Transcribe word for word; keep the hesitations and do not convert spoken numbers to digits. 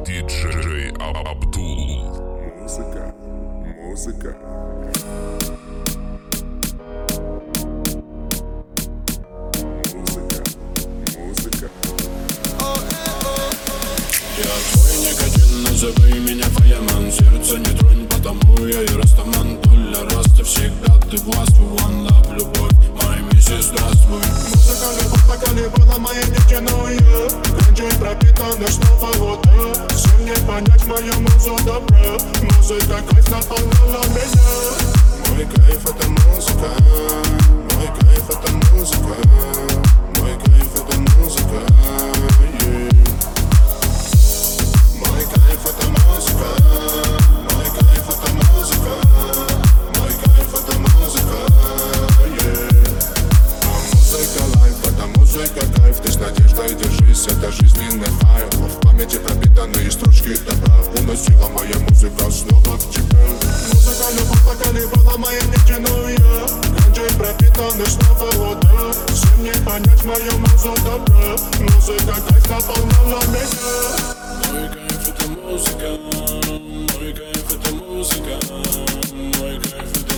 диджей Абдул. Музыка, музыка. Музыка, музыка. Я твой никотин, называй меня фаяман. Сердце не тронь, потому я и растаман. Доля роста всегда ты властвуй. One love, любовь, моя миссия, здравствуй. Музыка, любовь, пока не была моей нефтяной. Гранжей пропитана снова вода. Всем не понять мою музу добра. Музыка, кайф наполняла меня. Мой кайф это музыка. Мой кайф это музыка. Мой кайф это музыка. Yeah. Мой кайф это музыка. Мой кайф это музыка. Мой кайф это музыка. Yeah. А музыка лайф, это музыка кайф. Ты с надеждой держись, это жизненный файл. В памяти пропитанные строчки добра. Уносила моя музыка снова к тебе. Музыка, любовь, пока не была моей нефтяной. Гранжей пропитана снова вода. Всем не понять мою музу добра. Музыка, кайф наполняла меня. Мой кайф это музыка. Мой кайф это музыка. Мой кайф это